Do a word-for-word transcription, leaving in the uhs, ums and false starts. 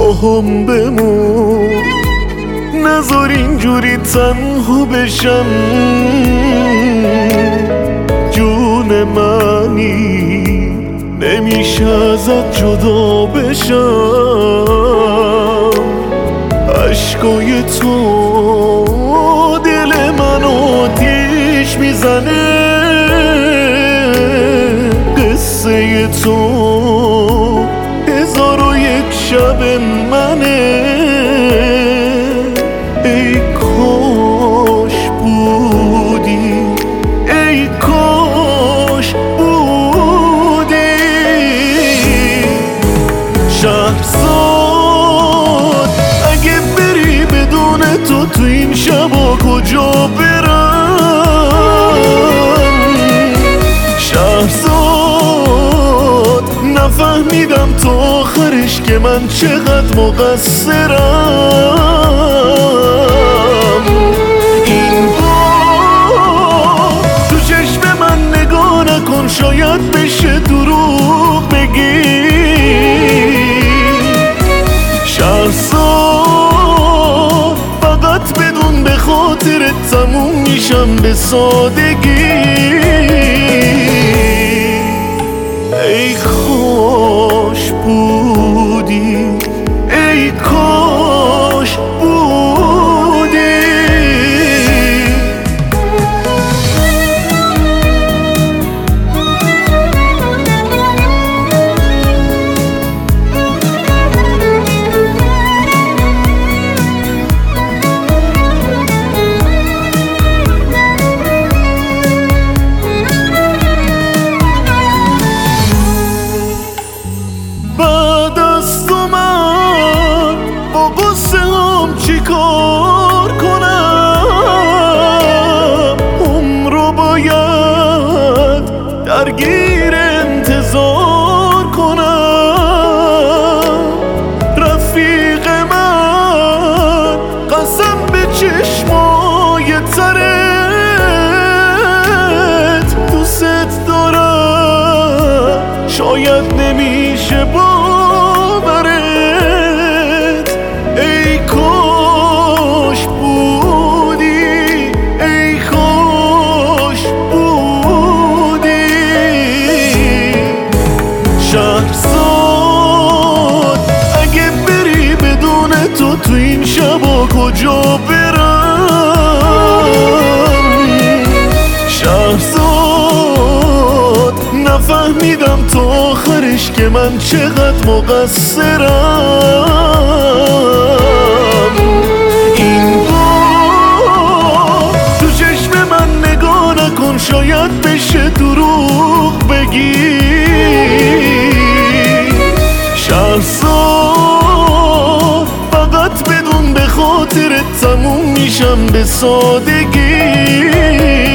هم بمون، نذار اینجوری تنها بشم. جون منی نمیشه ازت جدا بشم. عشقای تو دل من آتیش میزنه. قصه تو هزار و یک شب منه. ای کاش بودی، ای کاش بودی. شهرزاد اگه بری بدون تو تو این شبا کجا برم؟ شهرزاد نفهمیدم تا آخرش که من چقدر مقصرم. این بار تو چشم من نگاه نکن، شاید بشه دروغ بگی. شهرزاد فقط بدون به خاطر تموم میشم به سادگی. ای کاش بودی، ای کاش بودی. بعد از تو من با قصه هم چی کار کنم؟ عمرو باید درگیر انتظار کنم. رفیق من قسم به چشمای ترت، دوست دارم شاید نمیشه باورت. ای کاش بودی، ای کاش بودی. شهرزاد اگه بری بدون تو تو این شبا کجا برم؟ شهرزاد نفهمیدم تا آخرش که من چقدر مقصرم. این بار تو چشم من نگاه نکن، شاید بشه دروغ بگی. شهرزاد فقط بدون به خاطر تموم میشم به سادگی.